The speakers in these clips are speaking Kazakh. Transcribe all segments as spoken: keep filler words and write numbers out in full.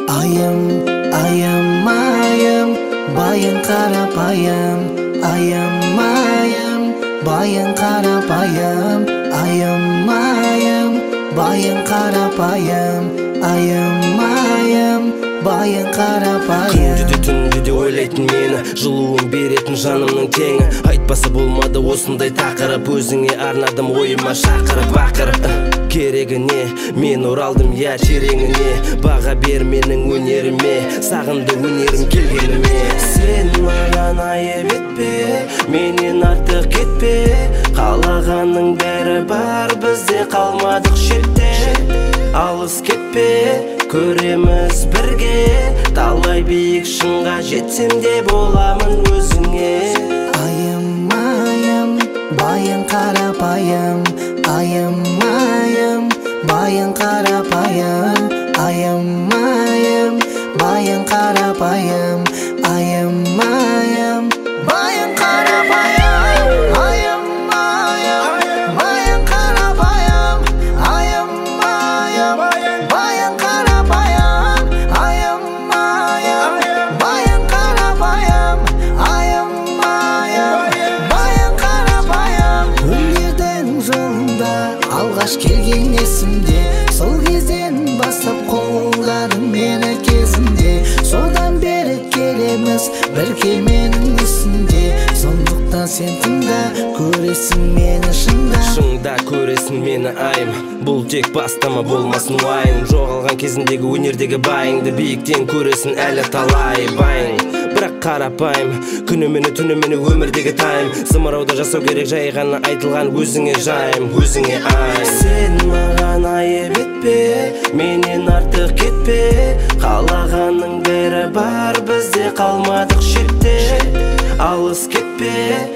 Ayım, ayım, ayım, bayın karapayım. Ayım, ayım, bayın karapayım. Ayım, ayım, bayın karapayım. Ayım, ayım, bayın karapayım. Күндү де түндү де ойлайтын мені, жылуын беретін жанымның теңі. Айтпасы болмады осындай тақырып, өзіңе арнадым ойыма шақырып ақырып. Керегі не, мен оралдым я тереңіне, баға бер менің өнеріме, сағынды өнерім келгеніме. Сен маған айып етпе, менен артық кетпе, қалағанның бәрі бар, бізде қалмадық шетте. Алыс кетпе, көреміз бірге, талай биік шыңға жетсем де боламын өзіңе. Ayım, ayım, bayın karapayım. Ayım, ayım, bayın karapayım. Ayım, ayım, bayın karapayım. Ayım, ayım, bayın karapayım. Ayım, ayım, bayın karapayım. Ayım, ayım, bayın karapayım. Ayım, ayım, bayın karapayım. Ayım, ayım, bayın karapayım. Өнердің жолында алғаш келген есімде, сол кезден бастап қолдадың мені кезінде. Содан бері келеміз бір кеменің үстінде, сондықтан сен тыңда, көресің мені шыңда. Шыңда көресің мені айым, бұл тек бастама болмасын уайым. Жоғалған кезіндегі өнердегі байыңды биіктен көресің әлі талай байың. Бірақ қарапайым, күнімені түнімені өмірдегі тайым, зымырауда жасау керек жай ғана айтылған өзіңе жайым, өзіңе ай. Сен маған айып етпе, менен артық кетпе, қалағанның бәрі бар, бізде қалмадық шетте. Алыс кетпе,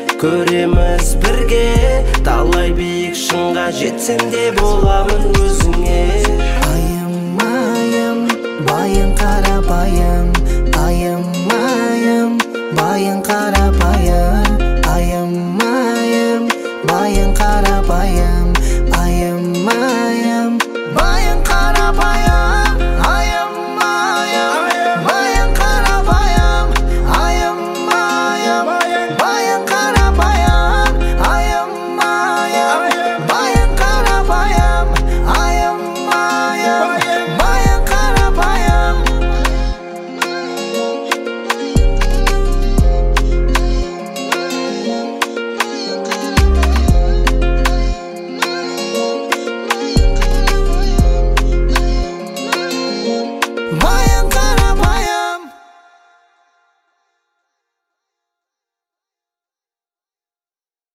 көреміз бірге, талай биік шыңға жетсем де боламын өзіңе. Ayım, ayım, bayın karapayım. Ayım, ayım, bayın karapayım.